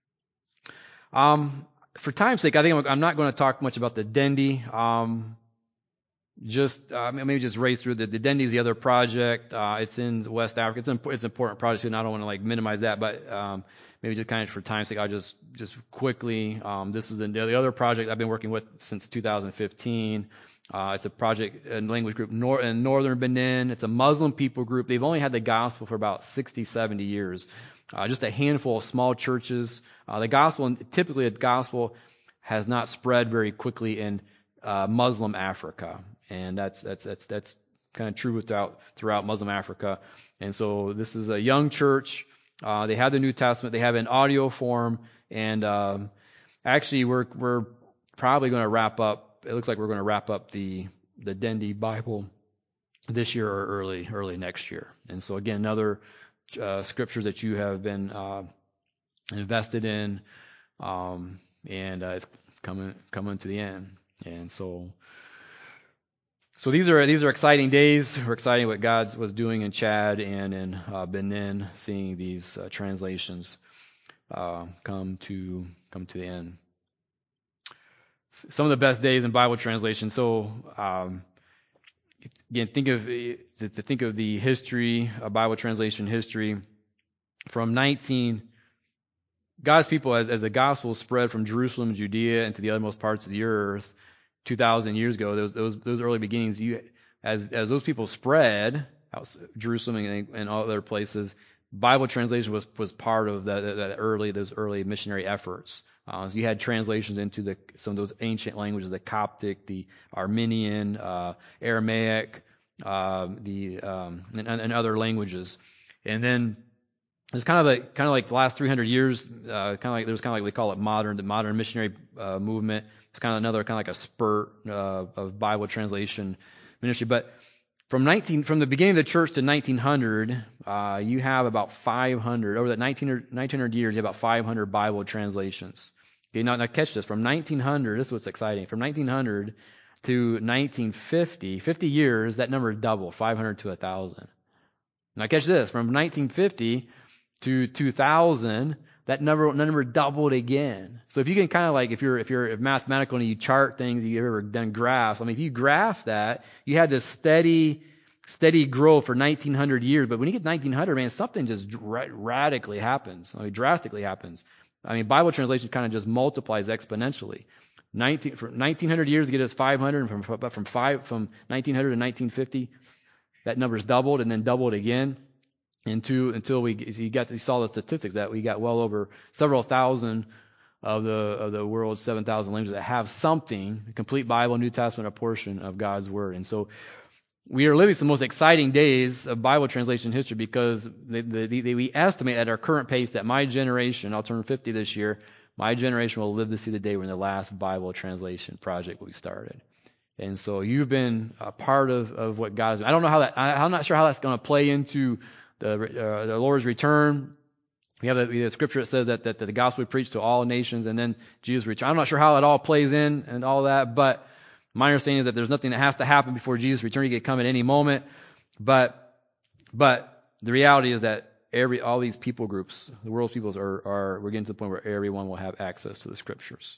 Um, for time's sake, I think I'm, I'm not going to talk much about the Dendi. Um, just uh, maybe just race through the, the Dendi is the other project. Uh, it's in West Africa. It's an it's an important project, and I don't want to like minimize that, but um, maybe just kind of for time's sake, I'll just just quickly. Um, this is the, the other project I've been working with since two thousand fifteen. Uh, it's a project and language group nor- in northern Benin. It's a Muslim people group. They've only had the gospel for about sixty, seventy years. Uh, just a handful of small churches. Uh, the gospel, typically the gospel has not spread very quickly in uh, Muslim Africa. And that's that's that's that's kind of true throughout throughout Muslim Africa. And so this is a young church. Uh, they have the New Testament. They have it in audio form. And um, actually, we're we're probably going to wrap up. It looks like we're going to wrap up the the Dendi Bible this year or early early next year. And so again, another uh, scriptures that you have been uh, invested in. Um, and uh, it's coming coming to the end. And so, so these are these are exciting days. We're excited what God was doing in Chad and in uh, Benin, seeing these uh, translations uh, come to come to the end. Some of the best days in Bible translation. So um, again, think of to think of the history, of Bible translation history from nineteen. God's people, as as the gospel spread from Jerusalem and Judea into the othermost parts of the earth, two thousand years ago, those those those early beginnings, you as as those people spread out Jerusalem and, and all other places, Bible translation was was part of that that early those early missionary efforts. Uh, so you had translations into the some of those ancient languages, the Coptic, the Armenian, uh, Aramaic, uh, the um, and, and other languages, and then it's kind of like kind of like the last three hundred years, uh, kind of like there's kind of like we call it modern, the modern missionary uh, movement. It's kind of another kind of like a spurt uh, of Bible translation ministry. But from nineteen from the beginning of the church to nineteen hundred, uh, you have about five hundred over that nineteen hundred years. You have about five hundred Bible translations. Okay, now, now catch this. From nineteen hundred, this is what's exciting. From nineteen hundred to nineteen fifty, fifty years, that number doubled, five hundred to one thousand. Now catch this. From nineteen fifty to two thousand, that number number doubled again. So if you can kind of like, if you're if you're mathematical and you chart things, you've ever done graphs. I mean, if you graph that, you had this steady steady growth for nineteen hundred years. But when you get nineteen hundred, man, something just dr- radically happens. I mean, drastically happens. I mean, Bible translation kind of just multiplies exponentially. nineteen from nineteen hundred years to get us five hundred, and from from five from nineteen hundred to nineteen fifty, that number's doubled and then doubled again. Into until we you got to, you saw the statistics that we got well over several thousand of the of the world's seven thousand languages that have something, a complete Bible, New Testament, a portion of God's Word. And so we are living some most exciting days of Bible translation history because they, they, they, we estimate at our current pace that my generation, I'll turn fifty this year, my generation will live to see the day when the last Bible translation project will be started. And so you've been a part of, of what God is doing. I don't know how that, I, I'm not sure how that's going to play into The, uh, the Lord's return. We have the, the scripture that says that, that, that the gospel we preach to all nations, and then Jesus' return. I'm not sure how it all plays in and all that, but my understanding is that there's nothing that has to happen before Jesus' return. He could come at any moment. But but the reality is that every all these people groups, the world's peoples, are are we're getting to the point where everyone will have access to the scriptures.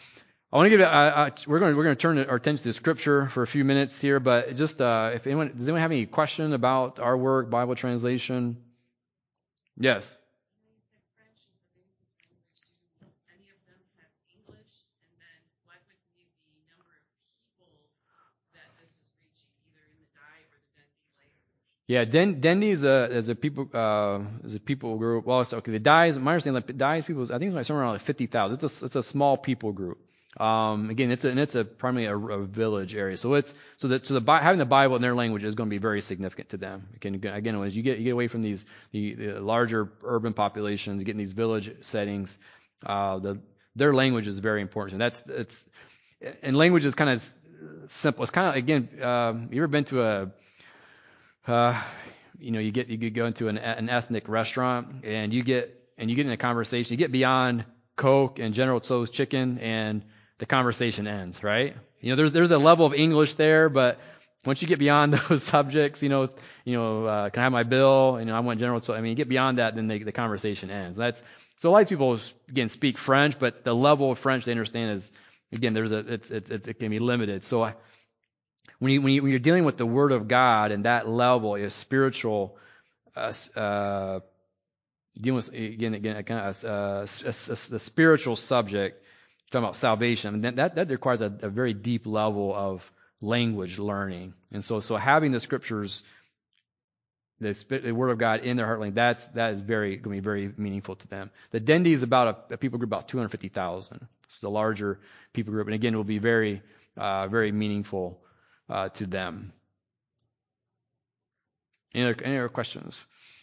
I want to give. Uh, uh, we're going. We're going to turn our attention to the scripture for a few minutes here. But just uh, if anyone does anyone have any question about our work, Bible translation? Yes. Yeah, Den, Dendi is a is a people uh is a people group. Well, it's okay. The Dais, my understanding, like Dais people, is, I think it's like somewhere around like fifty thousand. It's a it's a small people group. Um, again, it's a, and it's a primarily a, a village area. So it's so that so the having the Bible in their language is going to be very significant to them. Again, again, as you get you get away from these the, the larger urban populations, getting these village settings, uh, the their language is very important. And that's it's and language is kind of simple. It's kind of again, um, you ever been to a uh, you know, you get you could go into an, an ethnic restaurant and you get and you get in a conversation. You get beyond Coke and General Tso's chicken, and the conversation ends, right? You know, there's there's a level of English there, but once you get beyond those subjects, you know, you know, uh, can I have my bill? You know, I want General Tso. I mean, you get beyond that, then the, the conversation ends. That's so a lot of people again speak French, but the level of French they understand is again there's a it's, it's it can be limited. So I, When, you, when, you, when you're dealing with the Word of God and that level is spiritual, uh, uh, dealing with again again kind of uh, a, a, a, the spiritual subject, talking about salvation, I mean, that that requires a, a very deep level of language learning, and so so having the Scriptures, the, the Word of God in their heart language, that's that is very going to be very meaningful to them. The Dendi is about a, a people group about two hundred fifty thousand. It's a larger people group, and again, it will be very uh, very meaningful. Uh, to them. Any other, any other questions?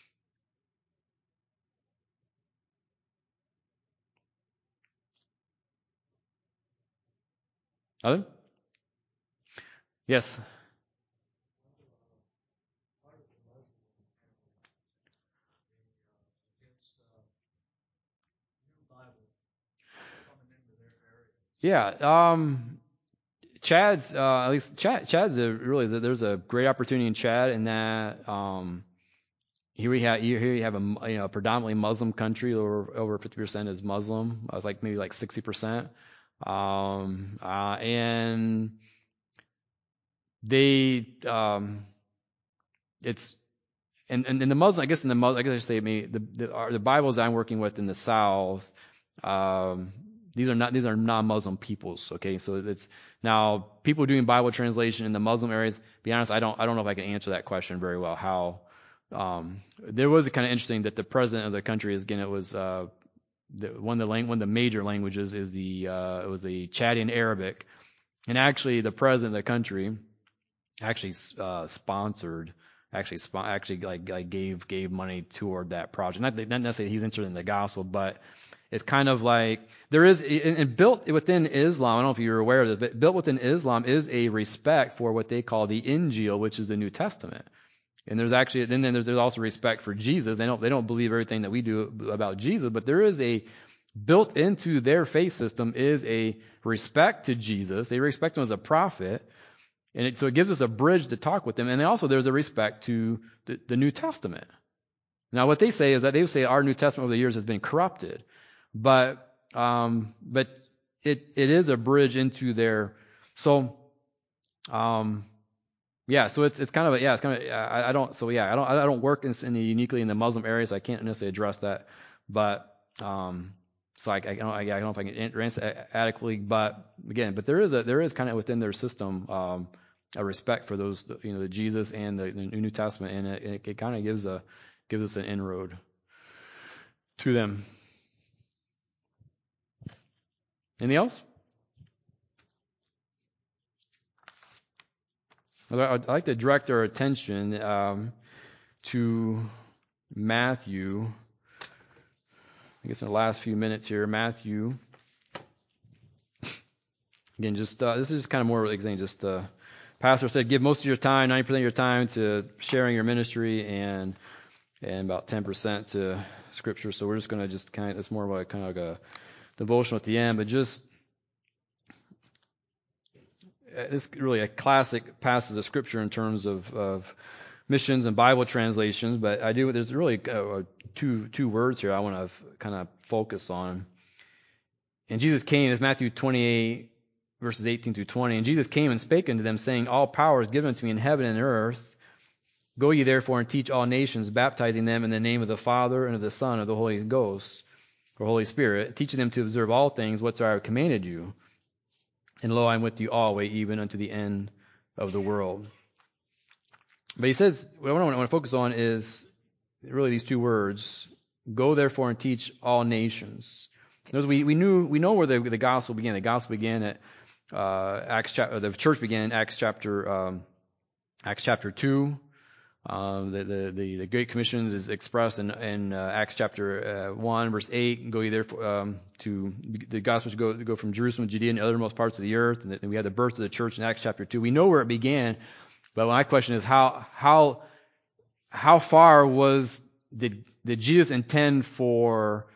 Other? Yes. Yeah. Um, Chad's uh, at least Chad, Chad's a really there's a great opportunity in Chad in that um, here we have here you have a you know predominantly Muslim country. Over over fifty percent is Muslim. I was like maybe like sixty percent. Um, uh, and they um, it's and, and and the Muslim I guess in the Muslim I guess I say maybe the the, our, the Bibles I'm working with in the South. Um, these are not these are non-Muslim peoples. Okay, so it's now people doing Bible translation in the Muslim areas. Be honest, I don't I don't know if I can answer that question very well. How um, there was a kind of interesting that the president of the country is again it was uh, the, one of the lang- one of the major languages is the uh, it was the Chadian Arabic, and actually the president of the country actually uh, sponsored. Actually, spo- actually, like, like gave gave money toward that project. Not, not necessarily he's interested in the gospel, but it's kind of like there is, and, and built within Islam. I don't know if you're aware of this, but built within Islam is a respect for what they call the Injil, which is the New Testament. And there's actually then, then there's, there's also respect for Jesus. They don't they don't believe everything that we do about Jesus, but there is a built into their faith system is a respect to Jesus. They respect him as a prophet. And it, so it gives us a bridge to talk with them. And also there's a respect to the, the New Testament. Now what they say is that they say our New Testament over the years has been corrupted. But um, but it it is a bridge into their so um, yeah, so it's it's kind of a, yeah, it's kind of I, I don't so yeah, I don't I don't work in, in the uniquely in the Muslim area, so I can't necessarily address that. But um, so I, I don't I, I don't know if I can answer adequately, but again, but there is a there is kind of within their system um, a respect for those you know the Jesus and the, the New Testament, and it, it, it kind of gives a gives us an inroad to them. Anything else? I'd like to direct our attention um, to Matthew. I guess in the last few minutes here, Matthew. Again, just uh, this is just kind of more example. Just uh, pastor said, give most of your time, ninety percent of your time to sharing your ministry, and and about ten percent to Scripture. So we're just going to just kind of it's more of a kind of like a devotional at the end, but just it's really a classic passage of Scripture in terms of, of missions and Bible translations. But I do there's really uh, two two words here I want to kind of focus on. And Jesus came, as Matthew twenty-eight. Verses eighteen through twenty. And Jesus came and spake unto them, saying, all power is given unto me in heaven and earth. Go ye therefore and teach all nations, baptizing them in the name of the Father and of the Son and of the Holy Ghost, or Holy Spirit, teaching them to observe all things whatsoever I have commanded you. And lo, I am with you always, even unto the end of the world. But he says, what I want to focus on is really these two words, go therefore and teach all nations. Notice we, we knew we know where the, the gospel began. The gospel began at Uh, Acts chapter, the church began in Acts chapter, um, Acts chapter two. Um, the, the, the, the Great Commission is expressed in, in uh, Acts chapter uh, one, verse eight. Go ye therefore um, to the gospel to go to go from Jerusalem, Judea, and the othermost parts of the earth. And then we had the birth of the church in Acts chapter two. We know where it began, but my question is how how how far was did did Jesus intend for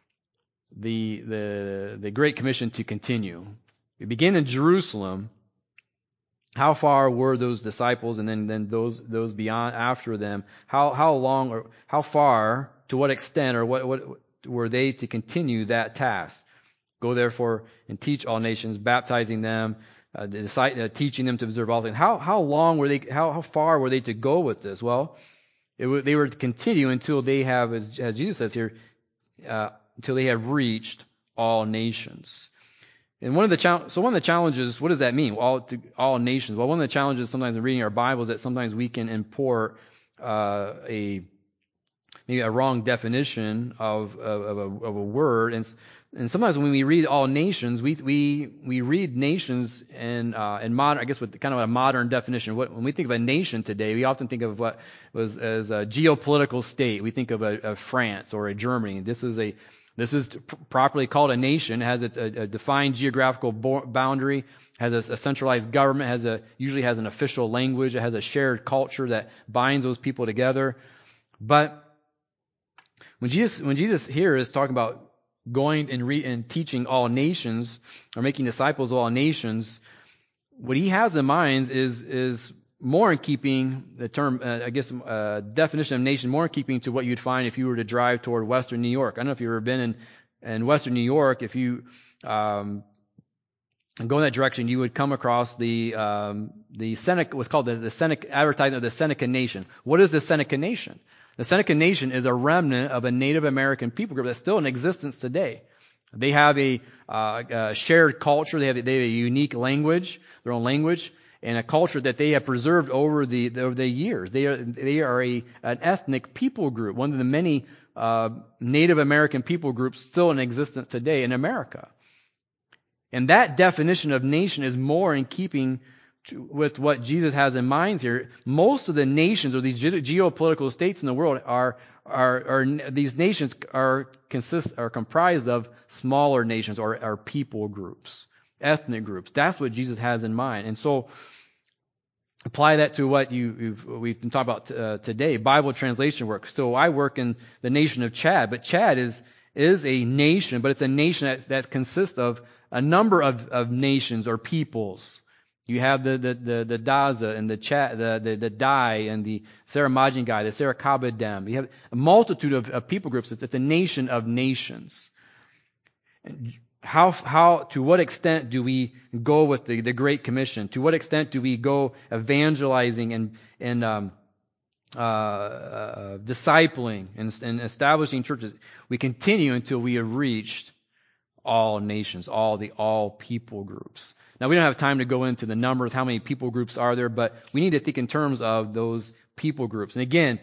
the the the Great Commission to continue? It began in Jerusalem. How far were those disciples, and then, then those those beyond after them? How how long or how far, to what extent, or what what were they to continue that task? Go therefore and teach all nations, baptizing them, uh, decide, uh, teaching them to observe all things. How how long were they? How how far were they to go with this? Well, it w- they were to continue until they have, as, as Jesus says here, uh, until they have reached all nations. And one of the chal- so one of the challenges, what does that mean? All to all nations. Well, one of the challenges sometimes in reading our Bible is that sometimes we can import uh, a maybe a wrong definition of of, of, a, of a word, and and sometimes when we read all nations, we we we read nations in uh, in modern, I guess, with kind of a modern definition. What, when we think of a nation today, we often think of what was as a geopolitical state. We think of a, a France or a Germany. This is a This is properly called a nation, has its a, a defined geographical bo- boundary, has a, a centralized government, has a usually has an official language, it has a shared culture that binds those people together. But when Jesus when Jesus here is talking about going and, re- and teaching all nations, or making disciples of all nations, what he has in mind is is more in keeping, the term, uh, I guess, uh, definition of nation, more in keeping to what you'd find if you were to drive toward Western New York. I don't know if you've ever been in, in Western New York. If you um, go in that direction, you would come across the um, the Seneca, what's called the, the Seneca advertisement of the Seneca Nation. What is the Seneca Nation? The Seneca Nation is a remnant of a Native American people group that's still in existence today. They have a, uh, a shared culture. They have, they have a unique language, their own language, and a culture that they have preserved over the over the years. They are they are a an ethnic people group, one of the many uh, Native American people groups still in existence today in America. And that definition of nation is more in keeping to, with what Jesus has in mind here. Most of the nations, or these ge- geopolitical states in the world, are are, are these nations are consist are comprised of smaller nations, or, or people groups, ethnic groups. That's what Jesus has in mind. And so apply that to what you, you've, we've been talking about uh, today, Bible translation work. So I work in the nation of Chad, but Chad is is a nation, but it's a nation that, that consists of a number of, of nations or peoples. You have the the the, the Daza and the Chad, the the, the Dai and the Saramajigai, the Sarakabadem. You have a multitude of, of people groups. It's, it's a nation of nations. And how how to what extent do we go with the, the Great Commission? To what extent do we go evangelizing and and um, uh, uh, discipling and, and establishing churches? We continue until we have reached all nations, all the all people groups. Now, we don't have time to go into the numbers, how many people groups are there, but we need to think in terms of those people groups. And again,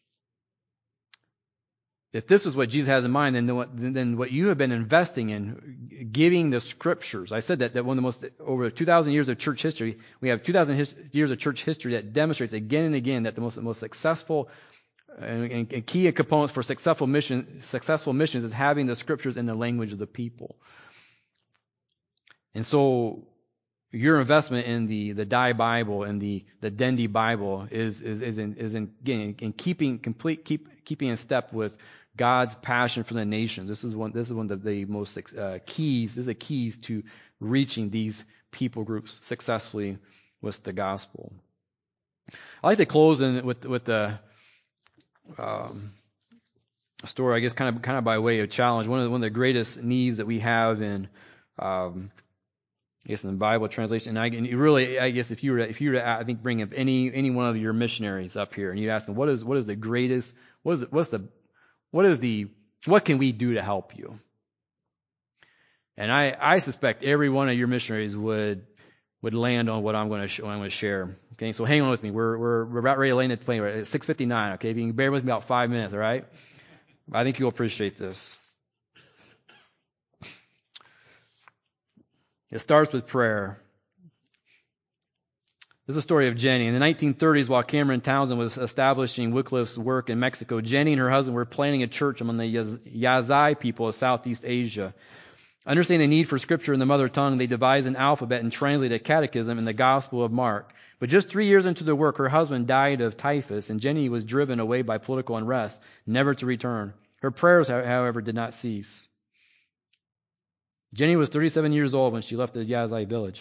if this is what Jesus has in mind, then what, then what you have been investing in, giving the scriptures. I said that, that one of the most, over two thousand years of church history, we have two thousand his, years of church history that demonstrates again and again that the most, the most successful and, and, and key components for successful mission, successful missions is having the scriptures in the language of the people. And so your investment in the, the Dai Bible and the, the Dendi Bible is is is in is in, again, in keeping complete keep keeping in step with God's passion for the nations. This is one this is one of the most uh, keys. This is the keys to reaching these people groups successfully with the gospel. I like to close in with with the um, story, I guess, kind of kind of by way of challenge. One of the, one of the greatest needs that we have in um, I guess in the Bible translation, and, I, and really, I guess if you were, if you were, to, I think, bring up any any one of your missionaries up here, and you ask them, what is what is the greatest, what is what's the, what is the, what can we do to help you? And I, I suspect every one of your missionaries would would land on what I'm going to sh- what I'm going to share. Okay, so hang on with me. We're we're we're about ready to land the plane. We're at six fifty-nine. Okay, if you can bear with me about five minutes, all right? I think you'll appreciate this. It starts with prayer. This is a story of Jenny. In the nineteen thirties, while Cameron Townsend was establishing Wycliffe's work in Mexico, Jenny and her husband were planning a church among the Yazai people of Southeast Asia. Understanding the need for Scripture in the mother tongue, they devised an alphabet and translated a catechism in the Gospel of Mark. But just three years into the work, her husband died of typhus, and Jenny was driven away by political unrest, never to return. Her prayers, however, did not cease. Jenny was thirty-seven years old when she left the Yazai village.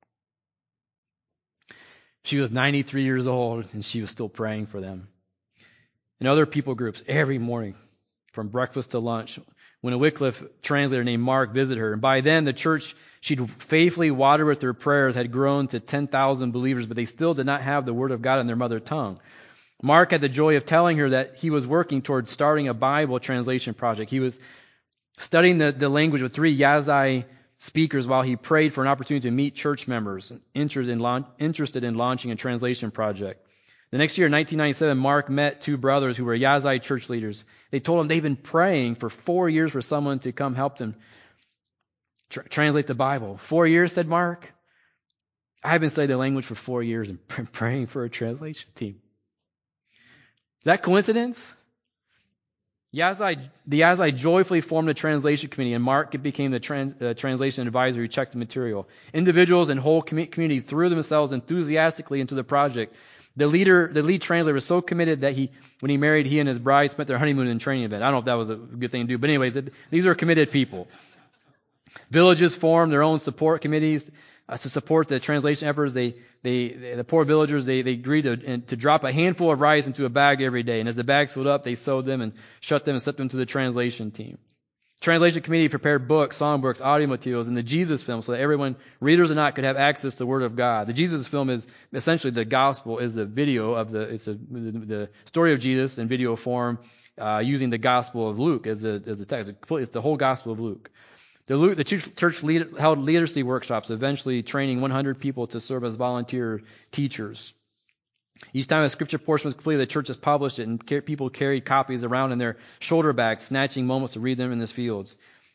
She was ninety-three years old, and she was still praying for them. And other people groups, every morning, from breakfast to lunch, when a Wycliffe translator named Mark visited her. And by then, the church she'd faithfully watered with her prayers had grown to ten thousand believers, but they still did not have the Word of God in their mother tongue. Mark had the joy of telling her that he was working towards starting a Bible translation project. He was studying the, the language with three Yazai speakers while he prayed for an opportunity to meet church members interested in, launch, interested in launching a translation project. The next year, in nineteen ninety-seven, Mark met two brothers who were Yazai church leaders. They told him they've been praying for four years for someone to come help them tr- translate the Bible. Four years, said Mark? I've been studying the language for four years and praying for a translation team. Is that coincidence? Yazai, the Yazai joyfully formed a translation committee, and Mark became the trans, uh, translation advisor who checked the material. Individuals and whole com- communities threw themselves enthusiastically into the project. The leader, the lead translator was so committed that he, when he married, he and his bride spent their honeymoon in training event. I don't know if that was a good thing to do, but anyways, these are committed people. Villages formed their own support committees uh, to support the translation efforts. They, they, they the poor villagers, they, they agreed to, to drop a handful of rice into a bag every day. And as the bags filled up, they sewed them and shut them and sent them to the translation team. Translation committee prepared books, songbooks, audio materials, and the Jesus film so that everyone, readers or not, could have access to the Word of God. The Jesus film is essentially the gospel, is a video of the, it's a, the, the story of Jesus in video form, uh, using the gospel of Luke as a, as a text. It's the whole gospel of Luke. The, Luke, the church lead, held literacy workshops, eventually training one hundred people to serve as volunteer teachers. Each time a scripture portion was completed, the church has published it, and people carried copies around in their shoulder bags, snatching moments to read them in the fields.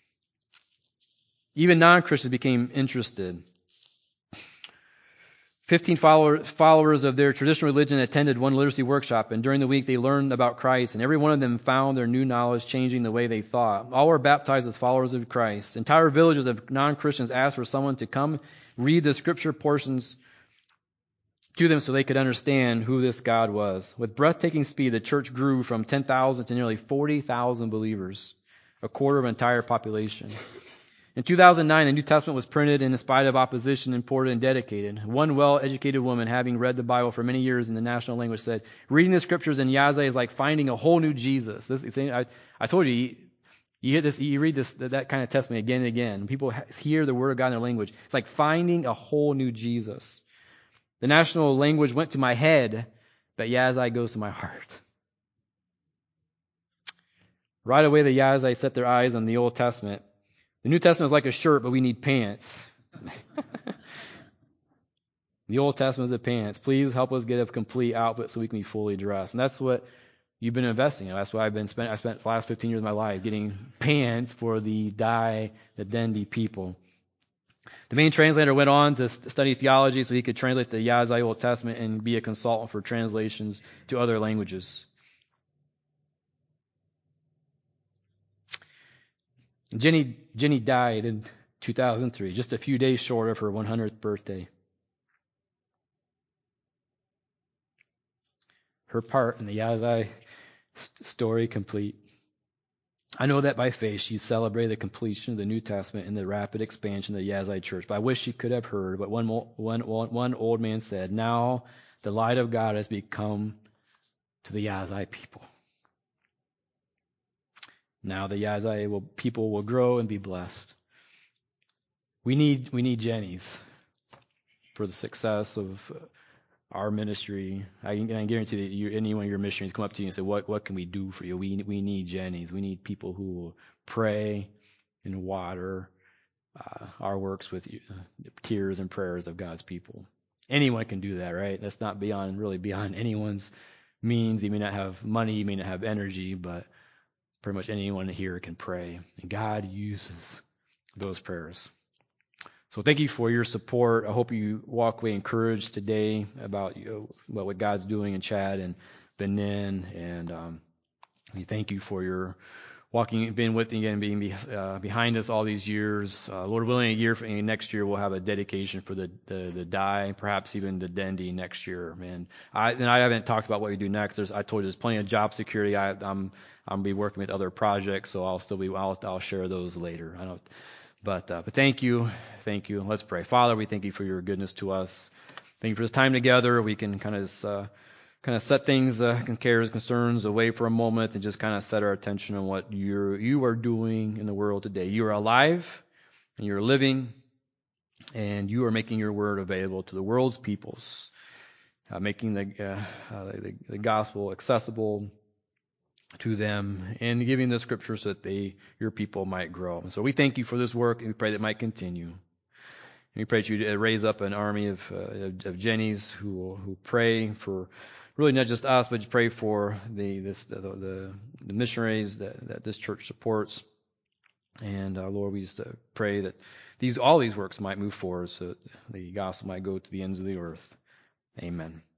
Even non-Christians became interested. Fifteen followers, followers of their traditional religion attended one literacy workshop, and during the week they learned about Christ, and every one of them found their new knowledge changing the way they thought. All were baptized as followers of Christ. Entire villages of non-Christians asked for someone to come read the scripture portions to them so they could understand who this God was. With breathtaking speed, the church grew from ten thousand to nearly forty thousand believers, a quarter of an entire population. In two thousand nine, the New Testament was printed and in spite of opposition, imported and dedicated. One well-educated woman, having read the Bible for many years in the national language, said, reading the scriptures in Yazai is like finding a whole new Jesus. This, I, I told you, you, you hear this, you read this, that kind of testimony again and again. People hear the word of God in their language. It's like finding a whole new Jesus. The national language went to my head, but Yazai goes to my heart. Right away, the Yazai set their eyes on the Old Testament. The New Testament is like a shirt, but we need pants. The Old Testament is the pants. Please help us get a complete outfit so we can be fully dressed. And that's what you've been investing in. That's why I've been spent. I spent the last fifteen years of my life getting pants for the Dai, the Dendi people. The main translator went on to study theology so he could translate the Yazai Old Testament and be a consultant for translations to other languages. Jenny, Jenny died in two thousand three, just a few days short of her one hundredth birthday. Her part in the Yazai story complete. I know that by faith she celebrated the completion of the New Testament and the rapid expansion of the Yazai church. But I wish she could have heard what one, one, one old man said. Now the light of God has become to the Yazai people. Now the Yazai will, people will grow and be blessed. We need we need Jennies for the success of our ministry. I can, I guarantee that you, any one of your missionaries come up to you and say, "What what can we do for you?" We we need Jennies. We need people who will pray and water uh, our works with uh, tears and prayers of God's people. Anyone can do that, right? That's not beyond really beyond anyone's means. You may not have money, you may not have energy, but pretty much anyone here can pray, and God uses those prayers. So thank you for your support. I hope you walk away encouraged today about you know, well, what God's doing in Chad and Benin, and um, we thank you for your walking, being with me again, being be, uh, behind us all these years. Uh, Lord willing, a year for, next year we'll have a dedication for the the, the Dai, perhaps even the Dendi next year. Man, I and I haven't talked about what we do next. There's I told you there's plenty of job security. I, I'm I'm be working with other projects, so I'll still be I'll I'll share those later. I don't. But uh, but thank you, thank you. Let's pray. Father, we thank you for your goodness to us. Thank you for this time together. We can kind of uh, kind of set things, uh, cares, concerns away for a moment, and just kind of set our attention on what you you are doing in the world today. You are alive, and you're living, and you are making your word available to the world's peoples, uh, making the, uh, uh, the the gospel accessible to them, and giving the scriptures so that they, your people, might grow. And so we thank you for this work, and we pray that it might continue. And we pray that you raise up an army of uh, of, of Jennies who will, who pray for really not just us, but you pray for the this the the, the missionaries that, that this church supports. And uh, Lord, we just uh, pray that these all these works might move forward, so that the gospel might go to the ends of the earth. Amen.